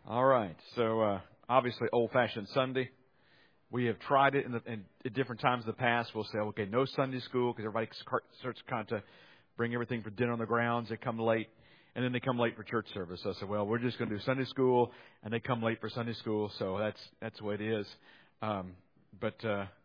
All right. So, obviously, old-fashioned Sunday. We have tried it at different times in the past. We'll say, okay, no Sunday school, because everybody starts kind of bring everything for dinner on the grounds. They come late, and then they come late for church service. So I said, well, we're just going to do Sunday school, and they come late for Sunday school. So that's the way it is. But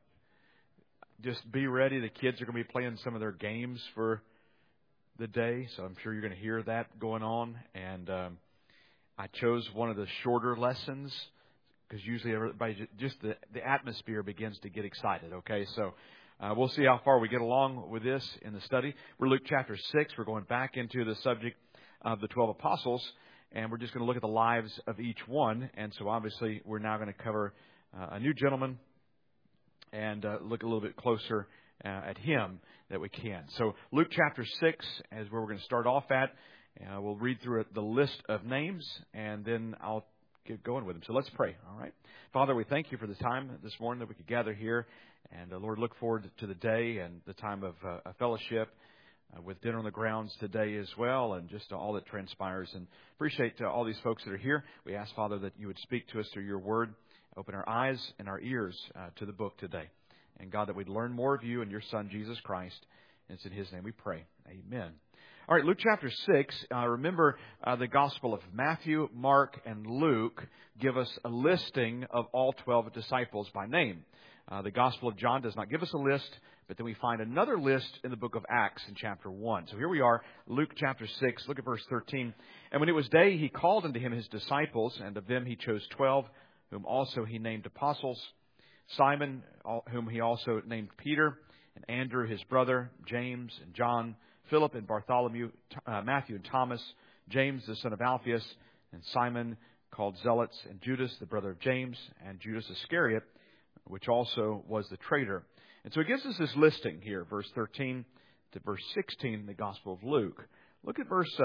just be ready. The kids are going to be playing some of their games for the day, so I'm sure you're going to hear that going on. And I chose one of the shorter lessons because usually everybody, just the atmosphere begins to get excited, okay? So we'll see how far we get along with this in the study. We're Luke chapter 6. We're going back into the subject of the 12 apostles, and we're just going to look at the lives of each one. And so obviously we're now going to cover a new gentleman and look a little bit closer at him that we can. So Luke chapter 6 is where we're going to start off at. We'll read through the list of names, and then I'll get going with them. So let's pray, all right? Father, we thank you for the time this morning that we could gather here. And, Lord, look forward to the day and the time of fellowship with dinner on the grounds today as well, and just all that transpires. And appreciate all these folks that are here. We ask, Father, that you would speak to us through your word. Open our eyes and our ears to the book today. And, God, that we'd learn more of you and your Son, Jesus Christ. And it's in his name we pray. Amen. All right, Luke chapter 6. Remember, the Gospel of Matthew, Mark, and Luke give us a listing of all 12 disciples by name. The Gospel of John does not give us a list, but then we find another list in the book of Acts in chapter 1. So here we are, Luke chapter 6. Look at verse 13. And when it was day, he called unto him his disciples, and of them he chose 12, whom also he named apostles. Simon, whom he also named Peter, and Andrew his brother, James and John, Philip and Bartholomew, Matthew and Thomas, James the son of Alphaeus, and Simon called Zealots, and Judas the brother of James, and Judas Iscariot, which also was the traitor. And so he gives us this listing here, verse 13 to verse 16 in the Gospel of Luke. Look at verse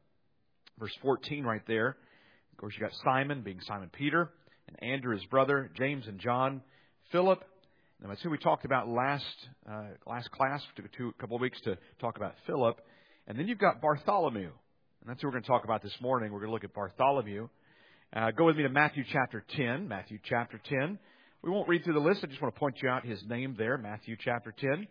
14 right there. Of course, you got Simon being Simon Peter, and Andrew his brother, James and John, Philip. Now, that's who we talked about last class, took a couple of weeks to talk about Philip. And then you've got Bartholomew. And that's who we're going to talk about this morning. We're going to look at Bartholomew. Go with me to Matthew chapter 10. Matthew chapter 10. We won't read through the list. I just want to point you out his name there. Matthew chapter 10.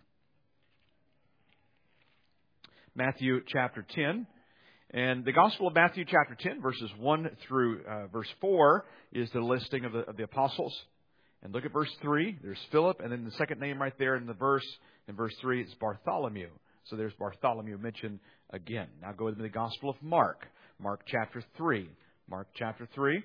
Matthew chapter 10. And the Gospel of Matthew chapter 10, verses 1 through verse 4, is the listing of the apostles. And look at verse 3. There's Philip. And then the second name right there in verse 3, is Bartholomew. So there's Bartholomew mentioned again. Now go with me to the Gospel of Mark. Mark chapter 3. Mark chapter 3.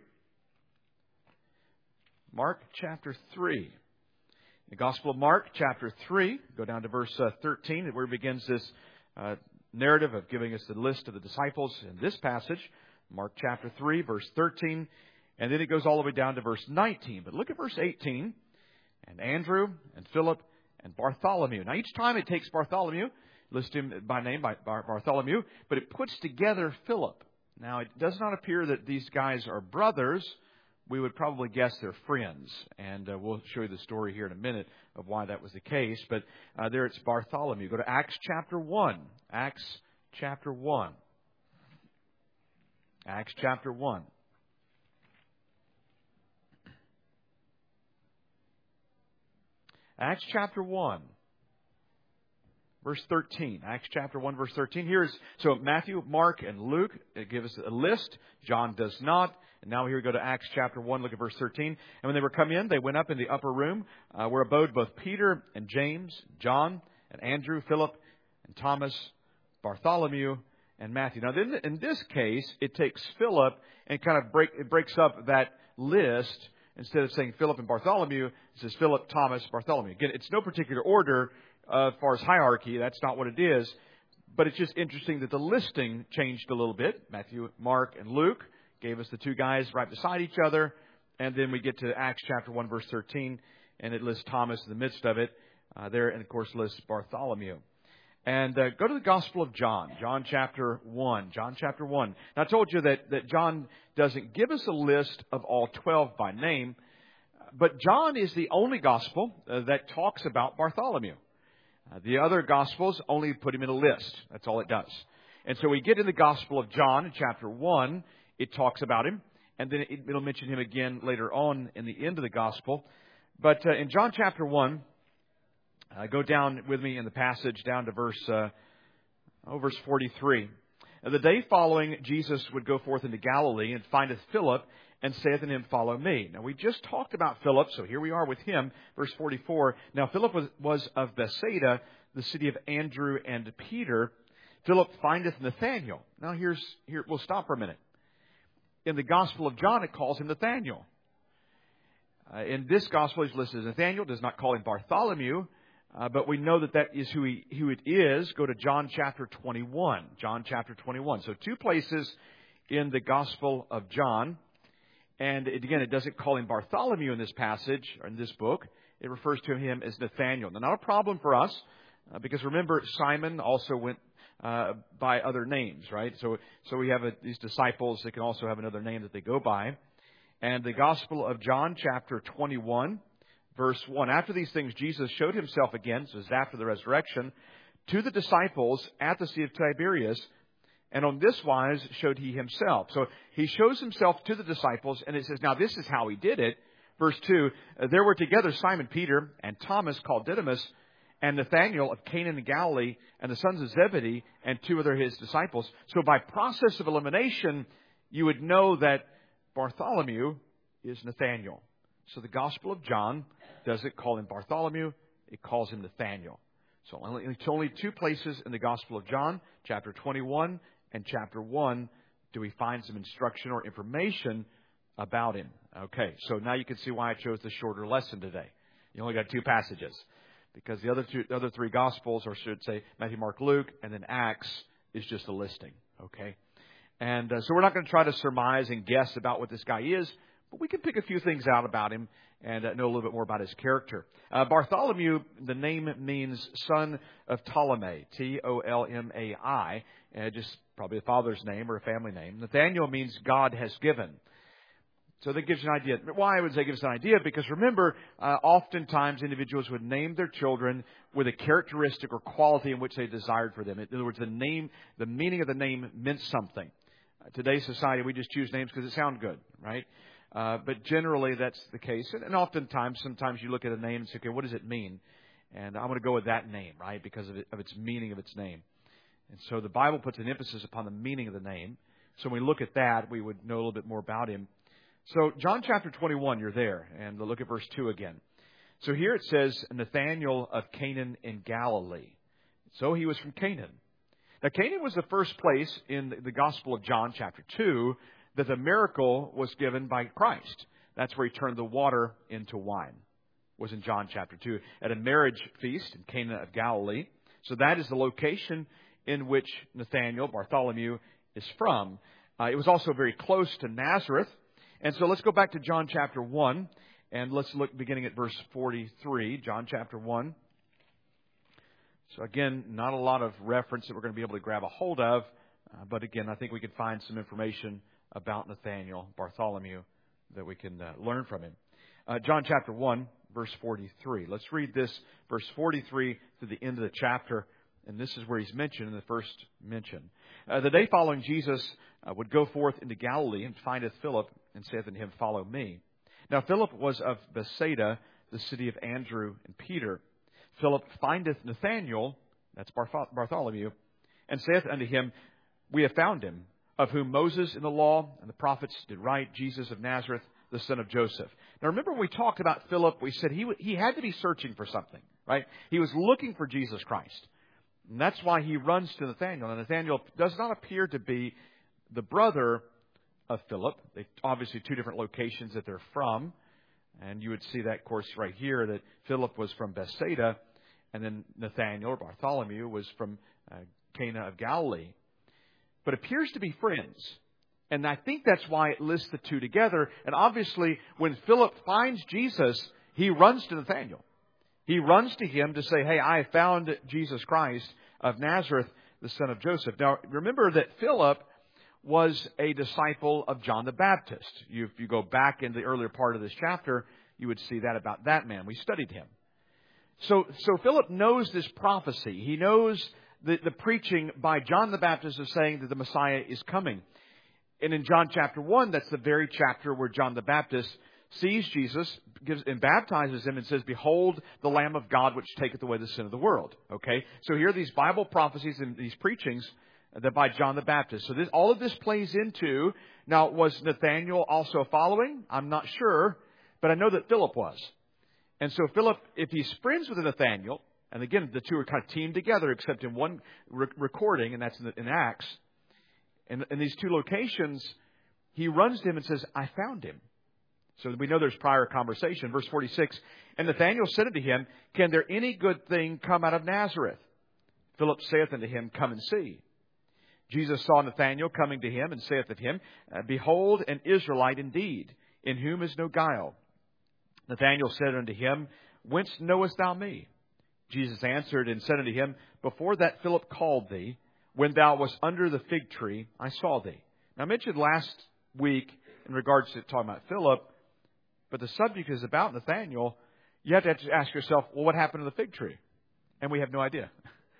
Mark chapter 3. The Gospel of Mark chapter 3. Go down to verse 13, where it begins this narrative of giving us the list of the disciples in this passage. Mark chapter 3, verse 13. And then it goes all the way down to verse 19. But look at verse 18. And Andrew and Philip and Bartholomew. Now, each time it takes Bartholomew, lists him by name, by Bartholomew, but it puts together Philip. Now, it does not appear that these guys are brothers. We would probably guess they're friends. And we'll show you the story here in a minute of why that was the case. But there it's Bartholomew. Go to Acts chapter 1. Acts chapter 1. Acts chapter 1. Acts chapter 1, verse 13. Acts chapter 1, verse 13. So Matthew, Mark, and Luke give us a list. John does not. And now here we go to Acts chapter 1, look at verse 13. And when they were come in, they went up in the upper room where abode both Peter and James, John and Andrew, Philip and Thomas, Bartholomew and Matthew. Now in this case, it takes Philip and kind of breaks up that list. Instead of saying Philip and Bartholomew, it says Philip, Thomas, Bartholomew. Again, it's no particular order as far as hierarchy. That's not what it is. But it's just interesting that the listing changed a little bit. Matthew, Mark, and Luke gave us the two guys right beside each other. And then we get to Acts chapter 1, verse 13, and it lists Thomas in the midst of it there, and of course lists Bartholomew. And go to the Gospel of John, John chapter 1. John chapter 1. Now, I told you that John doesn't give us a list of all 12 by name, but John is the only Gospel that talks about Bartholomew. The other Gospels only put him in a list. That's all it does. And so we get in the Gospel of John in chapter 1, it talks about him. and then it'll mention him again later on in the end of the gospel. But in John chapter 1, go down with me in the passage down to verse 43. The day following, Jesus would go forth into Galilee and findeth Philip, and saith unto him, Follow me. Now, we just talked about Philip, so here we are with him. Verse 44. Now, Philip was of Bethsaida, the city of Andrew and Peter. Philip findeth Nathanael. Now, here we'll stop for a minute. In the Gospel of John, it calls him Nathanael. In this Gospel, he's listed as Nathanael. Does not call him Bartholomew, but we know that is who it is. Go to John chapter 21. John chapter 21. So 2 places in the Gospel of John. And again, it doesn't call him Bartholomew in this passage, or in this book. It refers to him as Nathanael. Now, not a problem for us, because remember, Simon also went by other names, right? So we have these disciples that can also have another name that they go by. And the Gospel of John, chapter 21, verse 1. After these things, Jesus showed himself again, so it's after the resurrection, to the disciples at the Sea of Tiberias, and on this wise showed he himself. So he shows himself to the disciples, and it says, now this is how he did it. Verse 2, there were together Simon Peter and Thomas called Didymus, and Nathanael of Cana in Galilee, and the sons of Zebedee, and 2 other his disciples. So by process of elimination, you would know that Bartholomew is Nathanael. So the Gospel of John doesn't call him Bartholomew, it calls him Nathanael. So only 2 places in the Gospel of John, chapter 21 and chapter 1, do we find some instruction or information about him. Okay, so now you can see why I chose the shorter lesson today. You only got 2 passages, because the other 3 Gospels, or should say Matthew, Mark, Luke, and then Acts, is just a listing. Okay, and so we're not going to try to surmise and guess about what this guy is, but we can pick a few things out about him and know a little bit more about his character. Bartholomew, the name means son of Ptolemy, Tolmai, just probably a father's name or a family name. Nathanael means God has given. So that gives you an idea. Why I would say gives an idea? Because remember, oftentimes individuals would name their children with a characteristic or quality in which they desired for them. In other words, the meaning of the name meant something. Today's society, we just choose names because it sounds good, right? But generally, that's the case. And oftentimes, sometimes you look at a name and say, okay, what does it mean? And I'm going to go with that name, right, because of its meaning of its name. And so the Bible puts an emphasis upon the meaning of the name. So when we look at that, we would know a little bit more about him. So John chapter 21, you're there. And we'll look at verse 2 again. So here it says, Nathanael of Canaan in Galilee. So he was from Canaan. Now, Canaan was the first place in the Gospel of John chapter 2 that the miracle was given by Christ. That's where he turned the water into wine. Was in John chapter 2 at a marriage feast in Cana of Galilee. So that is the location in which Nathanael, Bartholomew, is from. It was also very close to Nazareth. And so let's go back to John chapter 1, and let's look beginning at verse 43, John chapter 1. So again, not a lot of reference that we're going to be able to grab a hold of, but again, I think we can find some information about Nathanael, Bartholomew, that we can learn from him. John chapter 1, verse 43. Let's read this, verse 43 to the end of the chapter, and this is where he's mentioned in the first mention. The day following, Jesus would go forth into Galilee and findeth Philip, and saith unto him, Follow me. Now Philip was of Bethsaida, the city of Andrew and Peter. Philip findeth Nathanael, that's Bartholomew, and saith unto him, We have found him, of whom Moses in the law and the prophets did write, Jesus of Nazareth, the son of Joseph. Now remember when we talked about Philip, we said he had to be searching for something, right? He was looking for Jesus Christ. And that's why he runs to Nathanael. And Nathanael does not appear to be the brother of Philip. They obviously 2 different locations that they're from. And you would see that, of course, right here, that Philip was from Bethsaida, and then Nathanael, or Bartholomew, was from Cana of Galilee. But appears to be friends. And I think that's why it lists the 2 together. And obviously, when Philip finds Jesus, he runs to Nathanael. He runs to him to say, hey, I found Jesus Christ of Nazareth, the son of Joseph. Now, remember that Philip was a disciple of John the Baptist. If you go back in the earlier part of this chapter, you would see that about that man. We studied him. So Philip knows this prophecy. He knows the preaching by John the Baptist of saying that the Messiah is coming. And in John chapter 1, that's the very chapter where John the Baptist sees Jesus and baptizes him and says, "Behold the Lamb of God which taketh away the sin of the world." Okay? So here are these Bible prophecies and these preachings that by John the Baptist. So all of this plays into, now was Nathanael also following? I'm not sure, but I know that Philip was. And so Philip, if he's friends with Nathanael, and again, the two are kind of teamed together except in one recording, and that's in Acts. And in these two locations, he runs to him and says, "I found him." So we know there's prior conversation. Verse 46, "And Nathanael said unto him, Can there any good thing come out of Nazareth? Philip saith unto him, Come and see. Jesus saw Nathanael coming to him, and saith unto him, Behold, an Israelite indeed, in whom is no guile. Nathanael said unto him, Whence knowest thou me? Jesus answered and said unto him, Before that Philip called thee, when thou wast under the fig tree, I saw thee." Now, I mentioned last week in regards to talking about Philip, but the subject is about Nathanael. You have to ask yourself, well, what happened to the fig tree? And we have no idea.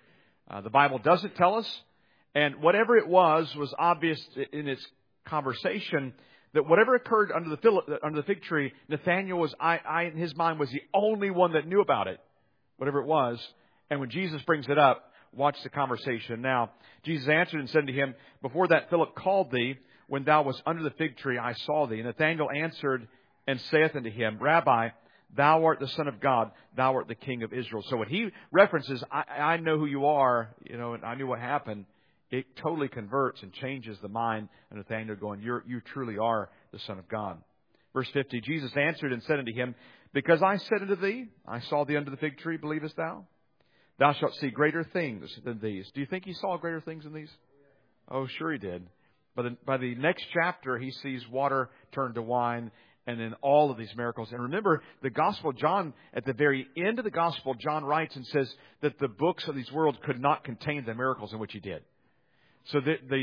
The Bible doesn't tell us. And whatever it was obvious in its conversation that whatever occurred under the fig tree, Nathanael was, in his mind, was the only one that knew about it, whatever it was. And when Jesus brings it up, watch the conversation. Now, Jesus answered and said to him, Before that Philip called thee, when thou wast under the fig tree, I saw thee. And Nathanael answered and saith unto him, Rabbi, thou art the Son of God, thou art the King of Israel. So when he references, I know who you are, and I knew what happened, it totally converts and changes the mind of Nathanael, going, you truly are the Son of God. Verse 50, Jesus answered and said unto him, Because I said unto thee, I saw thee under the fig tree, believest thou? Thou shalt see greater things than these. Do you think he saw greater things than these? Oh, sure he did. But by the next chapter, he sees water turn to wine, and then all of these miracles. And remember, the Gospel of John, at the very end of the Gospel, John writes and says that the books of these worlds could not contain the miracles in which he did. So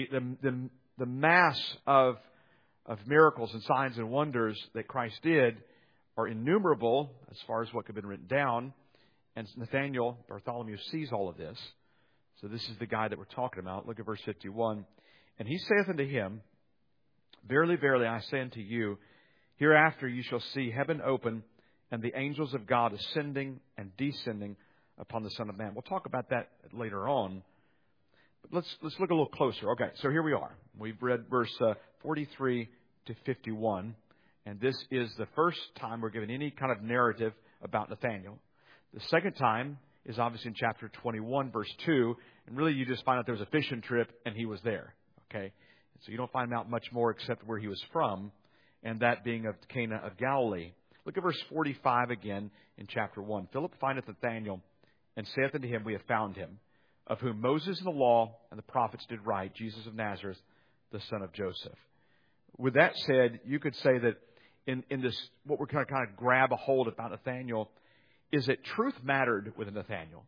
the mass of miracles and signs and wonders that Christ did are innumerable as far as what could have been written down. And Nathanael, Bartholomew, sees all of this. So this is the guy that we're talking about. Look at verse 51. And he saith unto him, Verily, verily, I say unto you, hereafter you shall see heaven open, and the angels of God ascending and descending upon the Son of Man. We'll talk about that later on. But let's look a little closer. Okay, so here we are. We've read verse 43 to 51. And this is the first time we're given any kind of narrative about Nathanael. The second time is obviously in chapter 21, verse 2. And really you just find out there was a fishing trip and he was there. Okay? So you don't find out much more except where he was from, and that being of Cana of Galilee. Look at verse 45 again in chapter 1. Philip findeth Nathanael, and saith unto him, We have found him, of whom Moses and the law and the prophets did write, Jesus of Nazareth, the son of Joseph. With that said, you could say that in this, what we're going to kind of grab a hold about Nathanael is that truth mattered with Nathanael.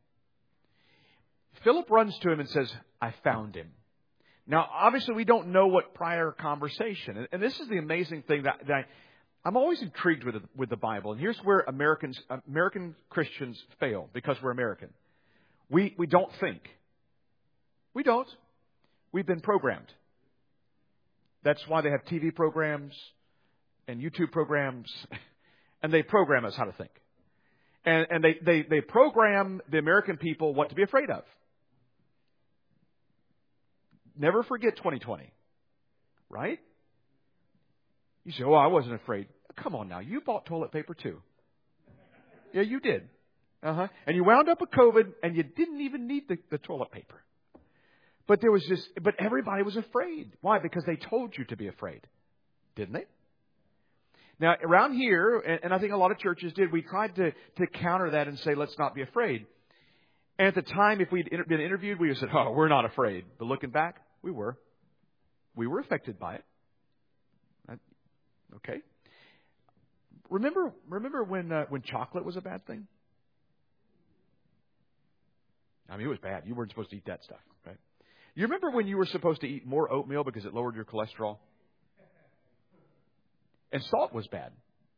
Philip runs to him and says, I found him. Now, obviously, we don't know what prior conversation. And this is the amazing thing that I'm always intrigued with the Bible. And here's where American Christians fail, because we're American. We don't think. We don't. We've been programmed. That's why they have TV programs and YouTube programs, and they program us how to think. And they program the American people what to be afraid of. Never forget 2020, right? You say, I wasn't afraid. Come on now. You bought toilet paper too. Yeah, you did. And you wound up with COVID and you didn't even need the toilet paper. But everybody was afraid. Why? Because they told you to be afraid. Didn't they? Now, around here, and I think a lot of churches did, we tried to counter that and say, let's not be afraid. And at the time, if we'd been interviewed, we would have said, we're not afraid. But looking back, we were. We were affected by it. Okay. Remember when chocolate was a bad thing? I mean, it was bad. You weren't supposed to eat that stuff, right? You remember when you were supposed to eat more oatmeal because it lowered your cholesterol? And salt was bad.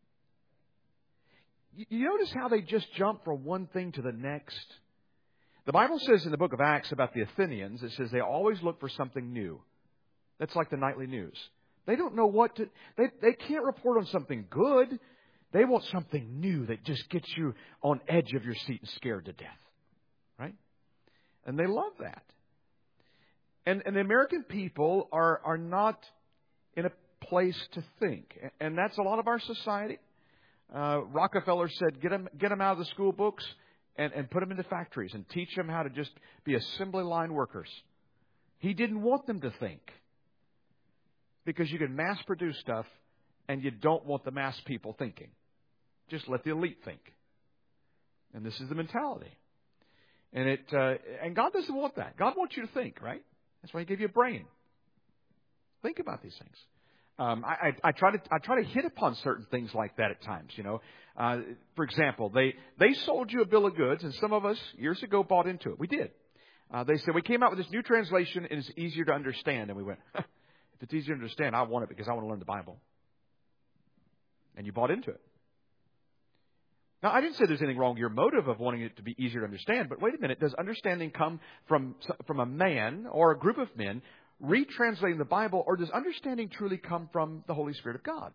You notice how they just jump from one thing to the next? The Bible says in the book of Acts about the Athenians, it says they always look for something new. That's like the nightly news. They don't know what to... They can't report on something good. They want something new that just gets you on edge of your seat and scared to death. Right? And they love that. And the American people are not in a place to think. And that's a lot of our society. Rockefeller said, get them out of the school books and put them into factories and teach them how to just be assembly line workers. He didn't want them to think. Because you can mass produce stuff and you don't want the mass people thinking. Just let the elite think. And this is the mentality. And God doesn't want that. God wants you to think, right? That's why He gave you a brain. Think about these things. I try to hit upon certain things like that at times. For example, they sold you a bill of goods, and some of us years ago bought into it. We did. They said we came out with this new translation, and it's easier to understand. And we went, if it's easier to understand, I want it because I want to learn the Bible. And you bought into it. Now, I didn't say there's anything wrong with your motive of wanting it to be easier to understand, but wait a minute. Does understanding come from a man or a group of men retranslating the Bible, or does understanding truly come from the Holy Spirit of God?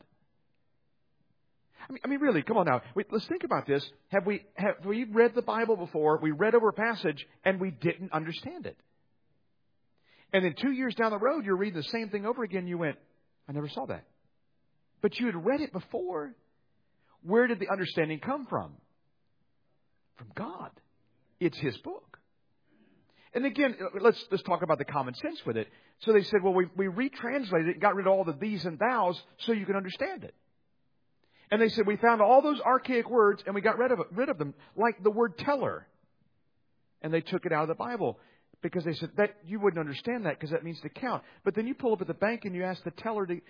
I mean, really, come on now. Let's think about this. Have we read the Bible before? We read over a passage and we didn't understand it. And then 2 years down the road, you're reading the same thing over again. You went, I never saw that. But you had read it before. Where did the understanding come from? From God. It's His book. And again, let's talk about the common sense with it. So they said, well, we retranslated it and got rid of all the these and thous so you can understand it. And they said, we found all those archaic words and we got rid of them, like the word teller. And they took it out of the Bible because they said that you wouldn't understand that because that means to count. But then you pull up at the bank and you ask the teller to...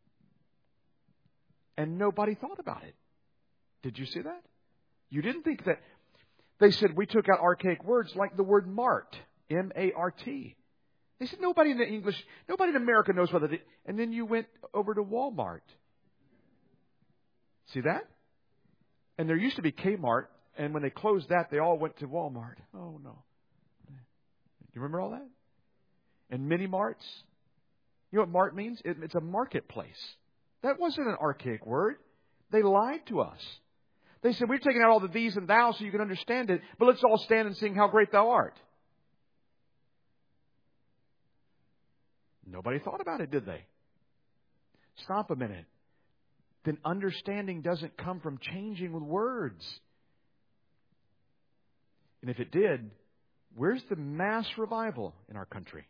And nobody thought about it. Did you see that? You didn't think that. They said we took out archaic words like the word mart, M-A-R-T. They said nobody in America knows what it is. And then you went over to Walmart. See that? And there used to be Kmart, and when they closed that, they all went to Walmart. Oh, no. You remember all that? And mini marts. You know what mart means? It's a marketplace. That wasn't an archaic word. They lied to us. They said, we've taken out all the these and thous so you can understand it, but let's all stand and sing how great thou art. Nobody thought about it, did they? Stop a minute. Then understanding doesn't come from changing with words. And if it did, where's the mass revival in our country?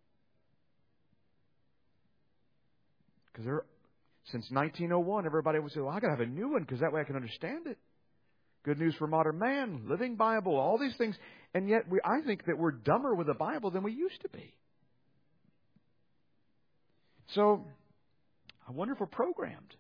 Because since 1901, everybody would say, well, I got to have a new one because that way I can understand it. Good News for Modern Man, Living Bible, all these things. And yet I think that we're dumber with the Bible than we used to be. So I wonder if we're programmed.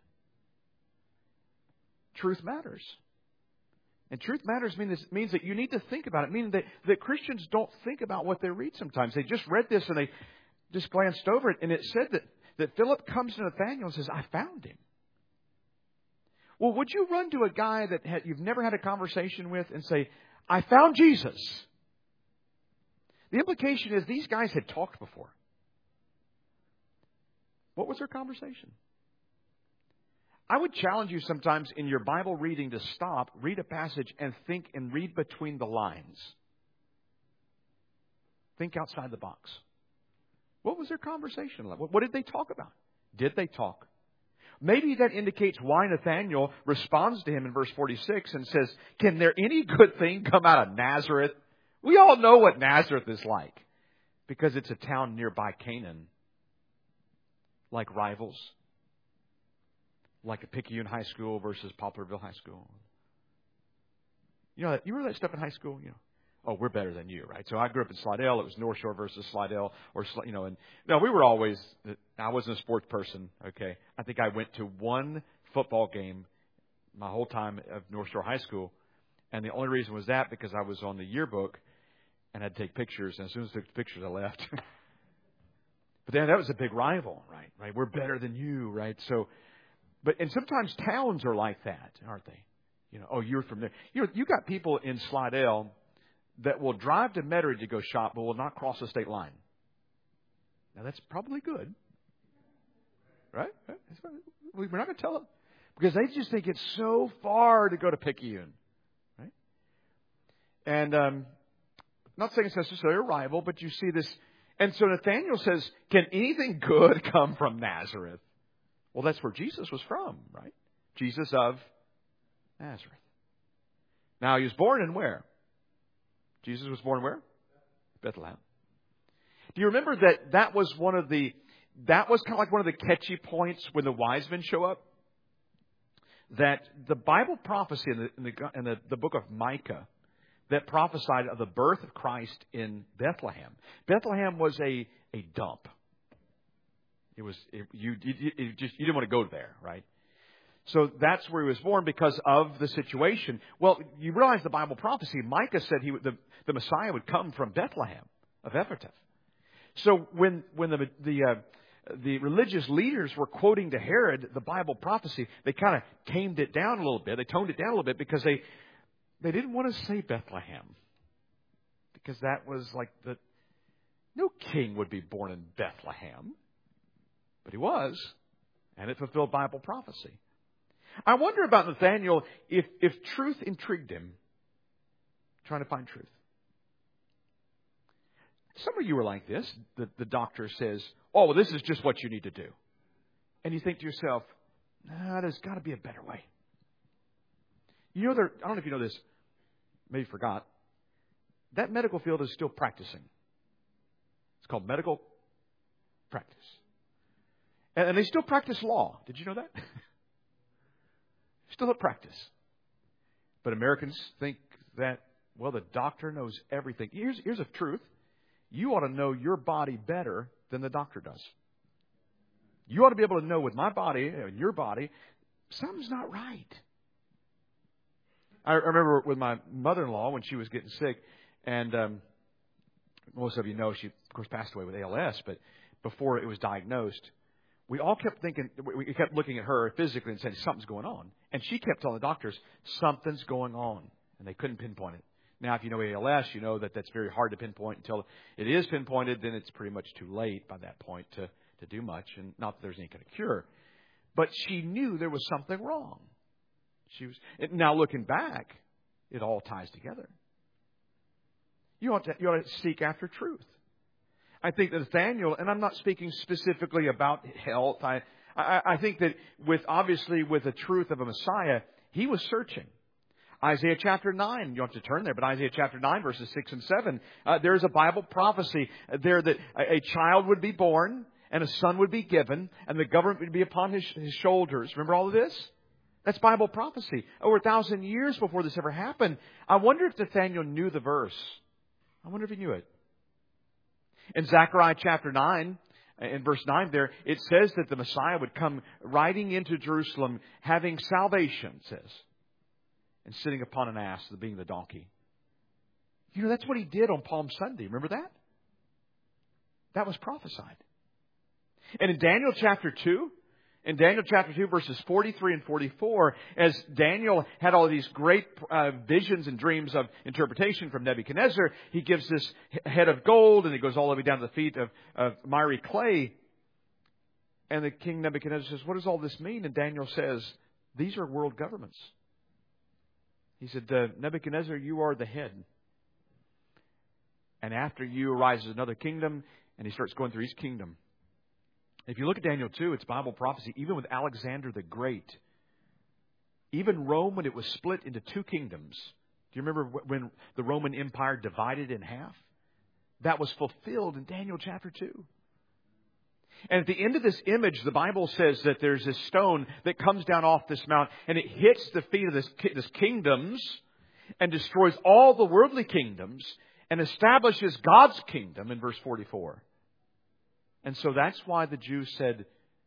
Truth matters. And truth matters means that you need to think about it. Meaning that Christians don't think about what they read sometimes. They just read this and they just glanced over it. And it said that Philip comes to Nathanael and says, I found him. Well, would you run to a guy that you've never had a conversation with and say, I found Jesus? The implication is these guys had talked before. What was their conversation? I would challenge you sometimes in your Bible reading to stop, read a passage, and think and read between the lines. Think outside the box. What was their conversation like? What did they talk about? Did they talk? Maybe that indicates why Nathanael responds to him in verse 46 and says, can there any good thing come out of Nazareth? We all know what Nazareth is like because it's a town nearby Canaan. Like rivals. Like a Picayune High School versus Poplarville High School. You remember that stuff in high school? Oh, we're better than you, right? So I grew up in Slidell. It was North Shore versus Slidell, and no, we were always. I wasn't a sports person. Okay, I think I went to one football game my whole time of North Shore High School, and the only reason was that because I was on the yearbook and I'd take pictures, and as soon as I took the pictures, I left. But then that was a big rival, right? Right? We're better than you, right? So, and sometimes towns are like that, aren't they? Oh, you're from there. You got people in Slidell that will drive to Metairie to go shop, but will not cross the state line. Now, that's probably good. Right? We're not going to tell them. Because they just think it's so far to go to Picayune. Right? And not saying it's necessarily a rival, but you see this. And so Nathanael says, can anything good come from Nazareth? Well, that's where Jesus was from, right? Jesus of Nazareth. Now, he was born in where? Jesus was born where? Bethlehem. Do you remember that was kind of like one of the catchy points when the wise men show up? That the Bible prophecy in the book of Micah that prophesied of the birth of Christ in Bethlehem. Bethlehem was a dump. You didn't want to go there, right? So that's where he was born because of the situation. Well, you realize the Bible prophecy. Micah said the Messiah would come from Bethlehem of Ephrathah. So when the religious leaders were quoting to Herod the Bible prophecy, they kind of tamed it down a little bit. They toned it down a little bit because they didn't want to say Bethlehem. Because that was like no king would be born in Bethlehem. But he was. And it fulfilled Bible prophecy. I wonder about Nathanael if truth intrigued him. Trying to find truth. Some of you are like this. The doctor says, oh, well, this is just what you need to do. And you think to yourself, there's got to be a better way. You know, I don't know if you know this. Maybe you forgot. That medical field is still practicing. It's called medical practice. And they still practice law. Did you know that? Still at practice. But Americans think that, well, the doctor knows everything. Here's a truth. You ought to know your body better than the doctor does. You ought to be able to know with my body and your body, something's not right. I remember with my mother-in-law when she was getting sick, and most of you know she, of course, passed away with ALS, but before it was diagnosed, we all kept thinking, we kept looking at her physically and saying, something's going on. And she kept telling the doctors, something's going on. And they couldn't pinpoint it. Now, if you know ALS, you know that that's very hard to pinpoint until it is pinpointed. Then it's pretty much too late by that point to do much. And not that there's any kind of cure. But she knew there was something wrong. Now, looking back, it all ties together. You ought to seek after truth. I think that Nathanael, and I'm not speaking specifically about health. I think that with the truth of a Messiah, he was searching. Isaiah chapter 9, you don't have to turn there, but Isaiah chapter 9, verses 6 and 7, there's a Bible prophecy there that a child would be born and a son would be given and the government would be upon his shoulders. Remember all of this? That's Bible prophecy. Over 1,000 years before this ever happened. I wonder if Nathanael knew the verse. I wonder if he knew it. In Zechariah chapter 9, in verse 9 there, it says that the Messiah would come riding into Jerusalem having salvation, it says. And sitting upon an ass, being the donkey. You know, that's what he did on Palm Sunday. Remember that? That was prophesied. And in Daniel chapter 2, verses 43 and 44, as Daniel had all these great visions and dreams of interpretation from Nebuchadnezzar, he gives this head of gold and it goes all the way down to the feet of miry clay. And the king Nebuchadnezzar says, what does all this mean? And Daniel says, these are world governments. He said, Nebuchadnezzar, you are the head. And after you arises another kingdom, and he starts going through each kingdom. If you look at Daniel 2, it's Bible prophecy. Even with Alexander the Great, even Rome, when it was split into two kingdoms. Do you remember when the Roman Empire divided in half? That was fulfilled in Daniel chapter 2. And at the end of this image, the Bible says that there's this stone that comes down off this mount and it hits the feet of this kingdoms and destroys all the worldly kingdoms and establishes God's kingdom in verse 44. And so that's why the Jews said,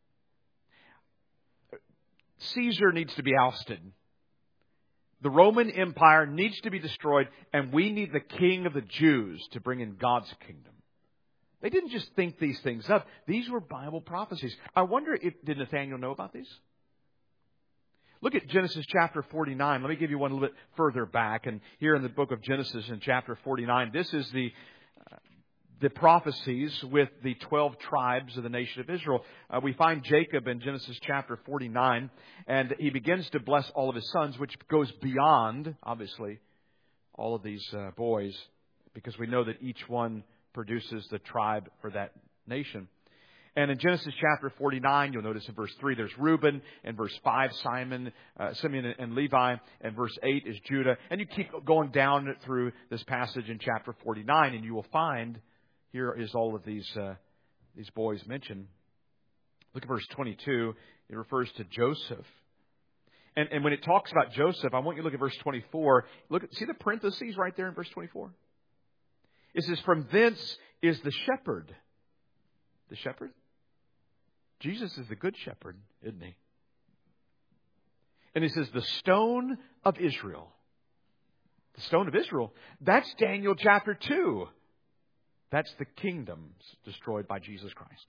Caesar needs to be ousted. The Roman Empire needs to be destroyed, and we need the King of the Jews to bring in God's kingdom. They didn't just think these things up. These were Bible prophecies. I wonder did Nathanael know about these? Look at Genesis chapter 49. Let me give you one a little bit further back. And here in the book of Genesis in chapter 49, this is the prophecies with the 12 tribes of the nation of Israel. We find Jacob in Genesis chapter 49, and he begins to bless all of his sons, which goes beyond, obviously, all of these boys, because we know that each one produces the tribe for that nation. And in Genesis chapter 49, you'll notice in verse 3, there's Reuben. In verse 5, Simeon and Levi. And verse 8 is Judah. And you keep going down through this passage in chapter 49, and you will find here is all of these boys mentioned. Look at verse 22. It refers to Joseph. And when it talks about Joseph, I want you to look at verse 24. See the parentheses right there in verse 24? It says, from thence is the shepherd. The shepherd? Jesus is the good shepherd, isn't he? And he says, the stone of Israel. The stone of Israel. That's Daniel chapter 2. That's the kingdoms destroyed by Jesus Christ.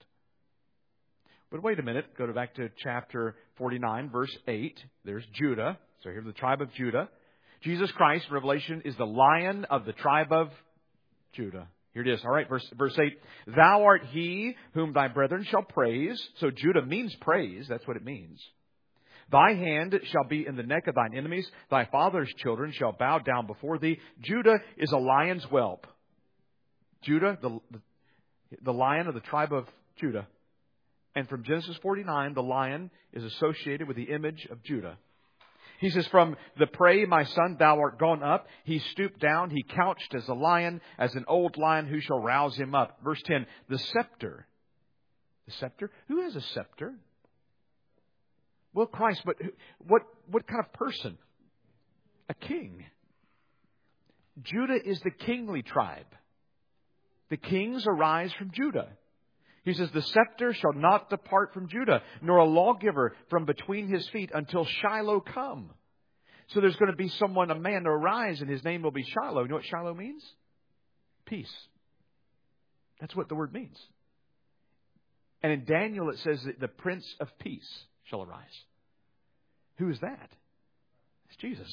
But wait a minute. Go back to chapter 49, verse 8. There's Judah. So here's the tribe of Judah. Jesus Christ, in Revelation, is the Lion of the tribe of Judah. Here it is. All right, verse 8. Thou art he whom thy brethren shall praise. So Judah means praise. That's what it means. Thy hand shall be in the neck of thine enemies. Thy father's children shall bow down before thee. Judah is a lion's whelp. Judah, the lion of the tribe of Judah. And from Genesis 49, the lion is associated with the image of Judah. He says, from the prey, my son, thou art gone up. He stooped down. He couched as a lion, as an old lion. Who shall rouse him up? Verse 10, the scepter. The scepter? Who has a scepter? Well, Christ, but what kind of person? A king. Judah is the kingly tribe. The kings arise from Judah. He says, the scepter shall not depart from Judah, nor a lawgiver from between his feet until Shiloh come. So there's going to be a man to arise, and his name will be Shiloh. You know what Shiloh means? Peace. That's what the word means. And in Daniel it says that the Prince of Peace shall arise. Who is that? It's Jesus.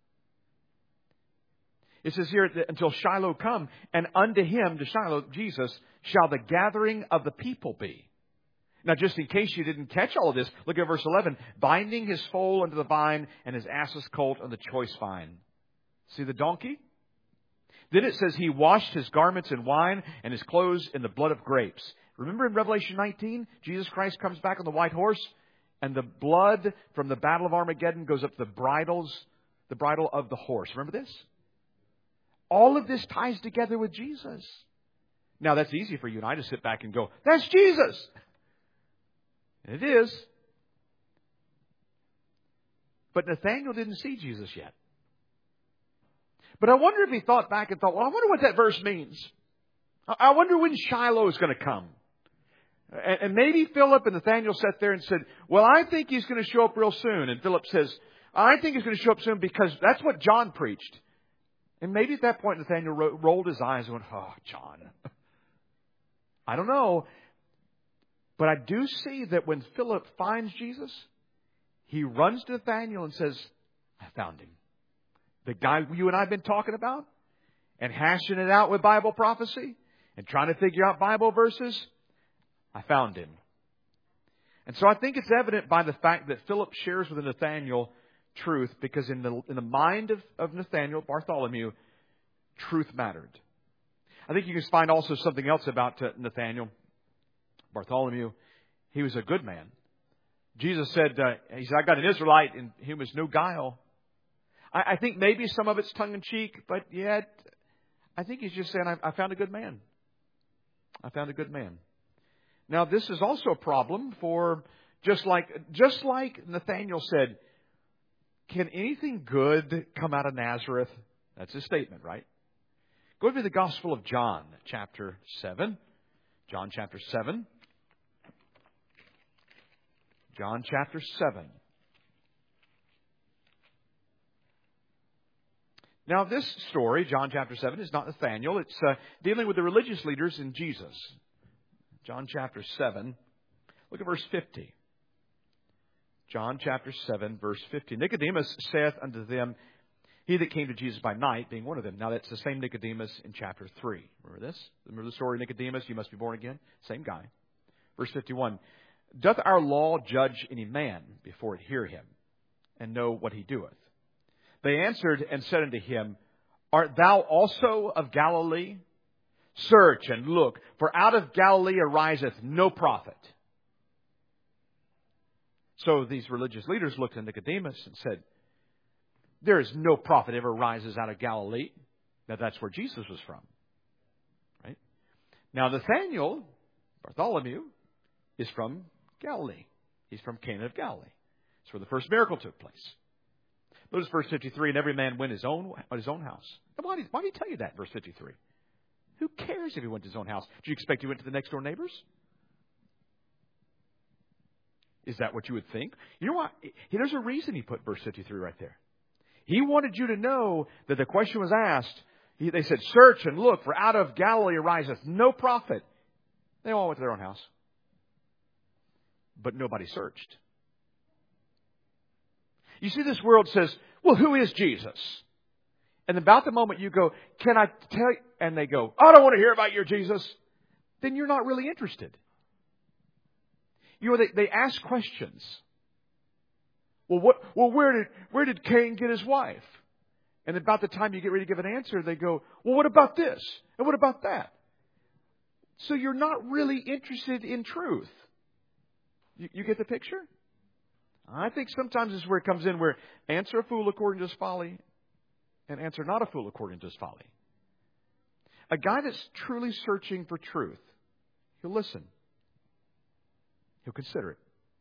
It says here, until Shiloh come, and unto him, to Shiloh, Jesus, shall the gathering of the people be. Now, just in case you didn't catch all of this, look at verse 11. Binding his foal unto the vine, and his ass's colt on the choice vine. See the donkey? Then it says he washed his garments in wine, and his clothes in the blood of grapes. Remember in Revelation 19, Jesus Christ comes back on the white horse, and the blood from the battle of Armageddon goes up the bridle of the horse. Remember this? All of this ties together with Jesus. Now, that's easy for you and I to sit back and go, that's Jesus. And it is. But Nathanael didn't see Jesus yet. But I wonder if he thought back and thought, well, I wonder what that verse means. I wonder when Shiloh is going to come. And maybe Philip and Nathanael sat there and said, well, I think he's going to show up real soon. And Philip says, I think he's going to show up soon because that's what John preached. And maybe at that point, Nathanael rolled his eyes and went, oh, John. I don't know. But I do see that when Philip finds Jesus, he runs to Nathanael and says, I found him. The guy you and I have been talking about and hashing it out with Bible prophecy and trying to figure out Bible verses. I found him. And so I think it's evident by the fact that Philip shares with Nathanael truth, because in the mind of Nathanael, Bartholomew, truth mattered. I think you can find also something else about Nathanael, Bartholomew. He was a good man. Jesus said, he said, I got an Israelite in whom is no guile. I think maybe some of it's tongue-in-cheek, but yet I think he's just saying, I found a good man. I found a good man. Now, this is also a problem for, just like Nathanael said, can anything good come out of Nazareth? That's his statement, right? Go to the Gospel of John, chapter 7. John chapter 7. John chapter 7. Now, this story, John chapter 7, is not Nathanael. It's dealing with the religious leaders in Jesus. John chapter 7. Look at verse 50. John chapter 7, verse 50. Nicodemus saith unto them, He that came to Jesus by night being one of them. Now that's the same Nicodemus in chapter 3. Remember this? Remember the story of Nicodemus? You must be born again. Same guy. Verse 51. Doth our law judge any man before it hear him, and know what he doeth? They answered and said unto him, Art thou also of Galilee? Search and look, for out of Galilee ariseth no prophet. So these religious leaders looked at Nicodemus and said, there is no prophet ever rises out of Galilee. Now that's where Jesus was from. Right? Now Nathanael, Bartholomew, is from Galilee. He's from Cana of Galilee. It's where the first miracle took place. Notice verse 53, and every man went his own house. Now, why did he tell you that, verse 53? Who cares if he went to his own house? Do you expect he went to the next door neighbors? Is that what you would think? You know what? There's a reason he put verse 53 right there. He wanted you to know that the question was asked. They said, search and look, for out of Galilee ariseth no prophet. They all went to their own house. But nobody searched. You see, this world says, well, who is Jesus? And about the moment you go, can I tell you? And they go, I don't want to hear about your Jesus. Then you're not really interested. You know, they ask questions. Well, where did Cain get his wife? And about the time you get ready to give an answer, they go, well, what about this? And what about that? So you're not really interested in truth. You get the picture? I think sometimes this is where it comes in, where answer a fool according to his folly and answer not a fool according to his folly. A guy that's truly searching for truth, he'll listen. He'll consider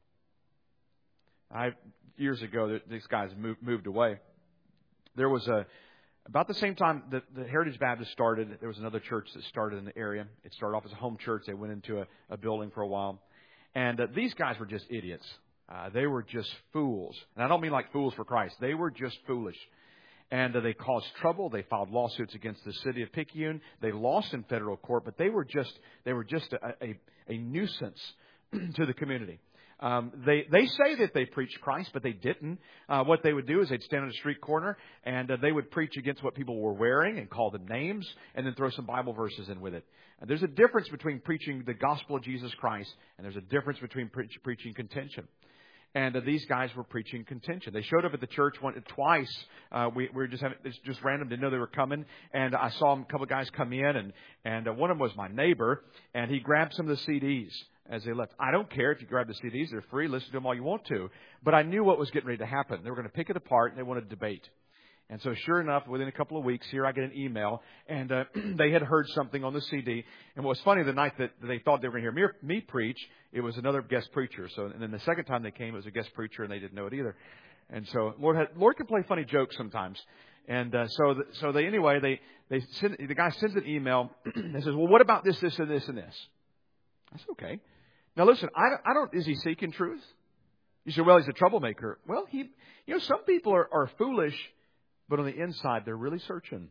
it. Years ago, these guys moved away. There was about the same time that the Heritage Baptist started, there was another church that started in the area. It started off as a home church. They went into a building for a while. And these guys were just idiots. They were just fools. And I don't mean like fools for Christ. They were just foolish. And they caused trouble. They filed lawsuits against the city of Picayune. They lost in federal court, but they were just a nuisance to the community. They say that they preached Christ, but they didn't. What they would do is they'd stand on a street corner and they would preach against what people were wearing and call them names and then throw some Bible verses in with it. And there's a difference between preaching the gospel of Jesus Christ and there's a difference between preaching contention. And these guys were preaching contention. They showed up at the church twice. We were just having, it's just random. Didn't know they were coming. And I saw a couple of guys come in, and one of them was my neighbor, and he grabbed some of the CDs as they left. I don't care if you grab the CDs; they're free. Listen to them all you want to. But I knew what was getting ready to happen. They were going to pick it apart, and they wanted to debate. And so sure enough, within a couple of weeks, here I get an email, and they had heard something on the CD. And what was funny, the night that they thought they were going to hear me preach, it was another guest preacher. So, and then the second time they came, it was a guest preacher, and they didn't know it either. And so Lord can play funny jokes sometimes. And the guy sends an email and says, well, what about this, this, and this, and this? I said, okay. Now listen, is he seeking truth? You say, well, he's a troublemaker. Well, some people are foolish, but on the inside, they're really searching.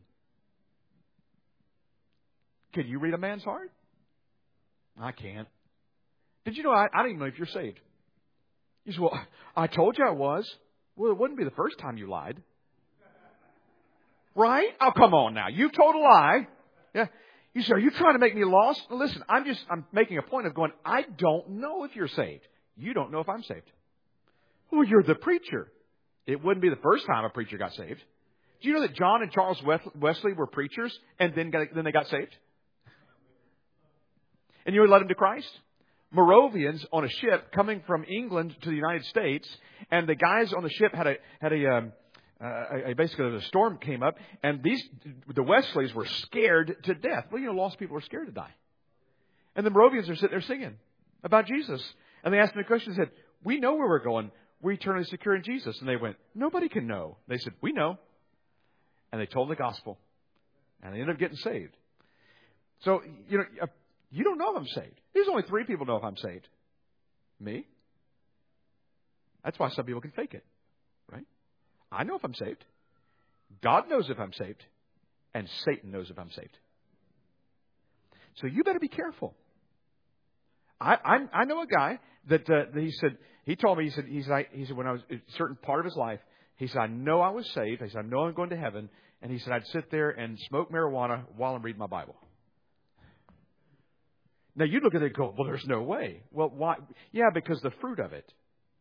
Can you read a man's heart? I can't. Did you know I don't even know if you're saved? You say, well, I told you I was. Well, it wouldn't be the first time you lied. Right? Oh, come on now. You told a lie. Yeah. You say, are you trying to make me lost? Well, listen, I'm making a point of going, I don't know if you're saved. You don't know if I'm saved. Well, you're the preacher. It wouldn't be the first time a preacher got saved. Do you know that John and Charles Wesley were preachers and then they got saved? And you would let them to Christ? Moravians on a ship coming from England to the United States, and the guys on the ship had basically a storm came up, and the Wesleys were scared to death. Well, lost people are scared to die. And the Moravians are sitting there singing about Jesus. And they asked them a question and said, we know where we're going. We're eternally secure in Jesus. And they went, nobody can know. They said, we know. And they told the gospel. And they ended up getting saved. So, you don't know if I'm saved. There's only 3 people know if I'm saved. Me. That's why some people can fake it. Right? I know if I'm saved. God knows if I'm saved. And Satan knows if I'm saved. So you better be careful. I know a guy that he told me, he said when I was a certain part of his life, He said, I know I was saved. He said, I know I'm going to heaven. And he said, I'd sit there and smoke marijuana while I'm reading my Bible. Now, you look at it and go, well, there's no way. Well, why? Yeah, because the fruit of it.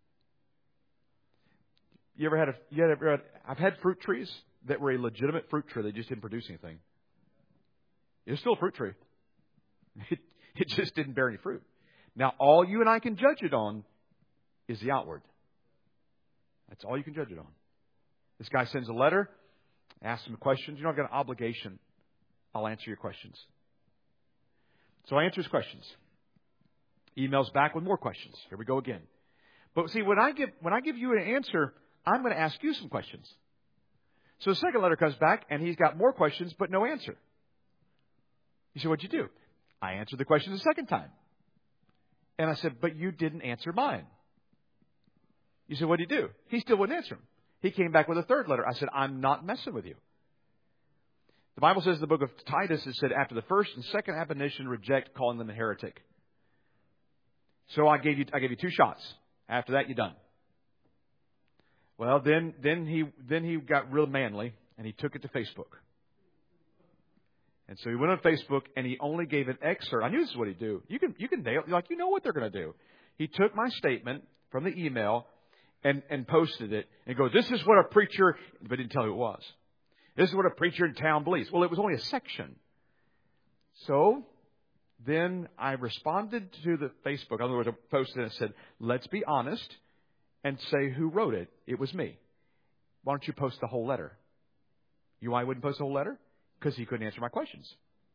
I've had fruit trees that were a legitimate fruit tree. They just didn't produce anything. It was still a fruit tree. It just didn't bear any fruit. Now, all you and I can judge it on is the outward. That's all you can judge it on. This guy sends a letter, asks him questions. I've got an obligation. I'll answer your questions. So I answer his questions. Emails back with more questions. Here we go again. But see, when I give you an answer, I'm going to ask you some questions. So the second letter comes back, and he's got more questions, but no answer. You say, what'd you do? I answered the question the second time. And I said, but you didn't answer mine. You said, what'd you do? He still wouldn't answer him. He came back with a third letter. I said, I'm not messing with you. The Bible says in the book of Titus, it said, after the first and second admonition, reject, calling them a heretic. So I gave you 2 shots. After that, you're done. Well, then he got real manly, and he took it to Facebook. And so he went on Facebook, and he only gave an excerpt. I knew this is what he'd do. You can nail it. You know what they're going to do. He took my statement from the email and posted it and goes, this is what a preacher, but didn't tell who it was. This is what a preacher in town believes. Well, it was only a section. So then I responded to the Facebook. In other words, I posted and said, let's be honest and say who wrote it. It was me. Why don't you post the whole letter? You know why I wouldn't post the whole letter? Because he couldn't answer my questions.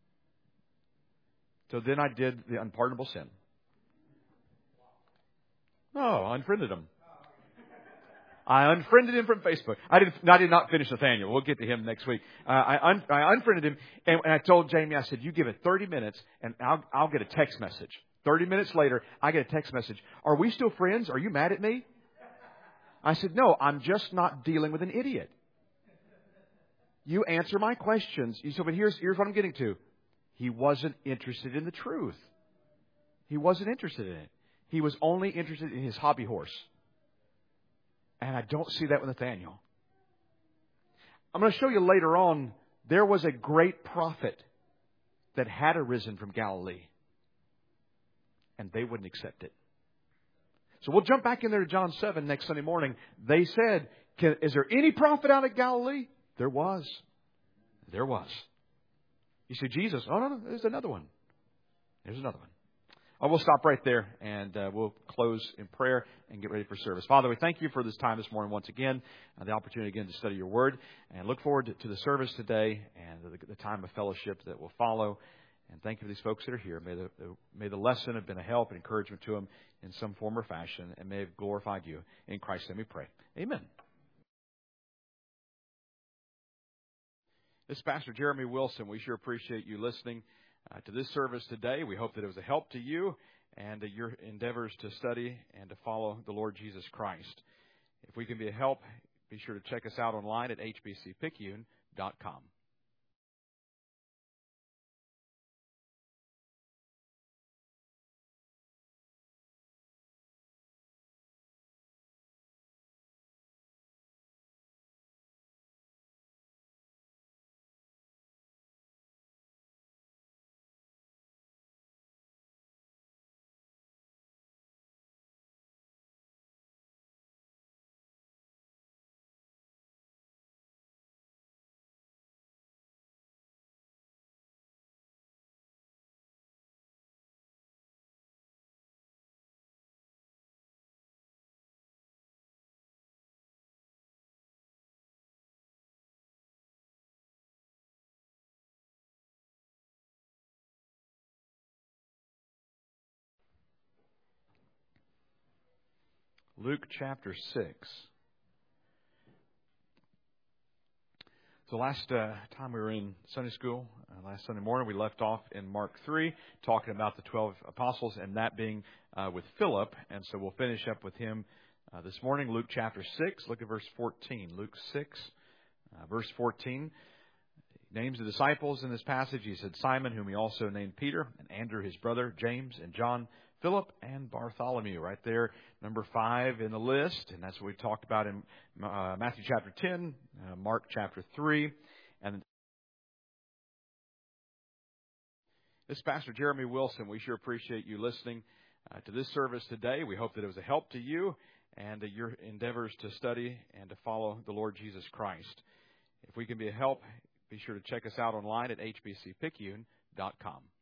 So then I did the unpardonable sin. Oh, I unfriended him. I unfriended him from Facebook. I did not finish Nathaniel. We'll get to him next week. I unfriended him, and I told Jamie, I said, you give it 30 minutes, and I'll get a text message. 30 minutes later, I get a text message. Are we still friends? Are you mad at me? I said, no, I'm just not dealing with an idiot. You answer my questions. You said, but here's what I'm getting to. He wasn't interested in the truth. He wasn't interested in it. He was only interested in his hobby horse. And I don't see that with Nathaniel. I'm going to show you later on, there was a great prophet that had arisen from Galilee. And they wouldn't accept it. So we'll jump back in there to John 7 next Sunday morning. They said, is there any prophet out of Galilee? There was. There was. You see Jesus? Oh, no, there's another one. There's another one. Oh, we'll stop right there, and we'll close in prayer and get ready for service. Father, we thank you for this time this morning once again, the opportunity again to study your word, and look forward to the service today and the time of fellowship that will follow. And thank you for these folks that are here. May the lesson have been a help and encouragement to them in some form or fashion, and may have glorified you. In Christ's name we pray. Amen. This is Pastor Jeremy Wilson. We sure appreciate you listening to this service today. We hope that it was a help to you and your endeavors to study and to follow the Lord Jesus Christ. If we can be a help, be sure to check us out online at hbcpicayune.com. Luke chapter 6. So last time we were in Sunday school, last Sunday morning, we left off in Mark 3, talking about the 12 apostles, and that being with Philip. And so we'll finish up with him this morning. Luke chapter 6, look at verse 14. Luke 6, verse 14. He names the disciples in this passage. He said, Simon, whom he also named Peter, and Andrew his brother, James, and John, Philip and Bartholomew, right there, number 5 in the list. And that's what we talked about in Matthew chapter 10, Mark chapter 3. And this is Pastor Jeremy Wilson. We sure appreciate you listening to this service today. We hope that it was a help to you and your endeavors to study and to follow the Lord Jesus Christ. If we can be a help, be sure to check us out online at hbcpicayune.com.